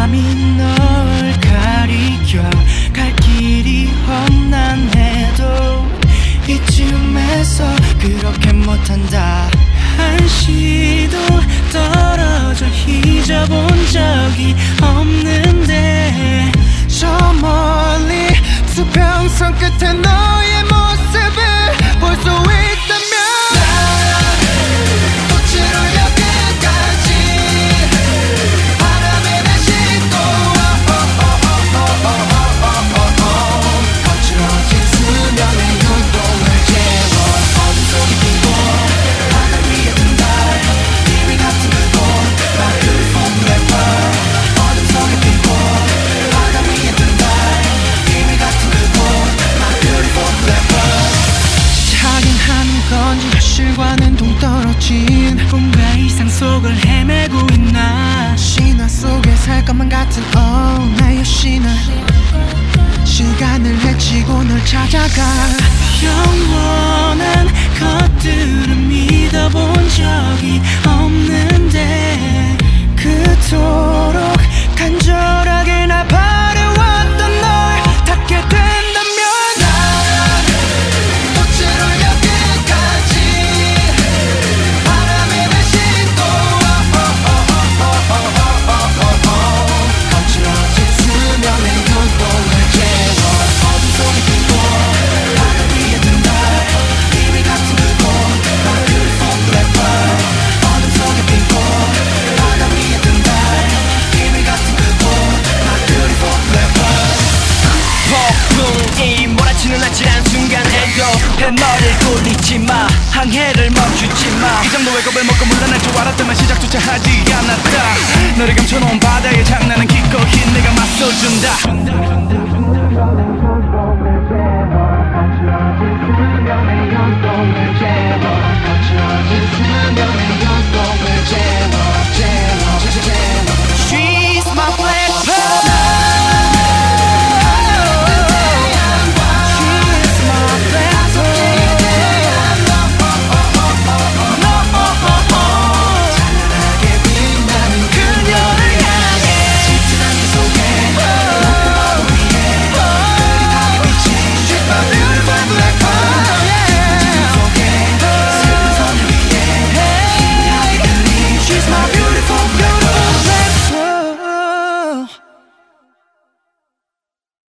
밤이 널 가리켜 갈 길이 험난해도 이쯤에서 그렇게 못한다. 한시도 떨어져 잊어본 적이 없는데 저 멀리 수평선 끝에 너의 모습을 볼 수 있다면 꽃을 올려 끝까지 바람에 날 싣고 거칠어진 수면의 눈동을 채워 어둠 속에 핀 곳 바다 위에 든 달 비밀 같은 그곳 My beautiful black pearl 어둠 속에 핀 곳 바다 위에 든 달 비밀 같은 그곳 My beautiful black pearl 자긴 하는 건지 현실과는 동떨어진 꿈과 이상 속을 헤매고 있나 신화 속에 살 것만 같은 나의 신화 시간을 헤치고 널 찾아가 영원한 것들을 믿어본 적이 없는데 그토록 간절하게 날 바래왔던 널 닿게 된다면 꽃을 올려 끝까지 바람에 날 싣고 거칠어진 수면의 눈동을 채워 어둠 속에 핀 곳 바다 위에 든 달 비밀 같은 그곳 My beautiful black pearl 어둠 속에 핀 곳 바다 위에 든 달 비밀 같은 그곳 My beautiful black pearl 폭풍이 몰아치는 아찔한 순간에도 뱃머리를 굴리지 마 항해를 멈추지 마이 정도의 겁을 먹고 물러날 줄 알았다면 시작조차 하지 않았다 너를 감춰놓은 바다의 장난은 기꺼이 내가 맞서준다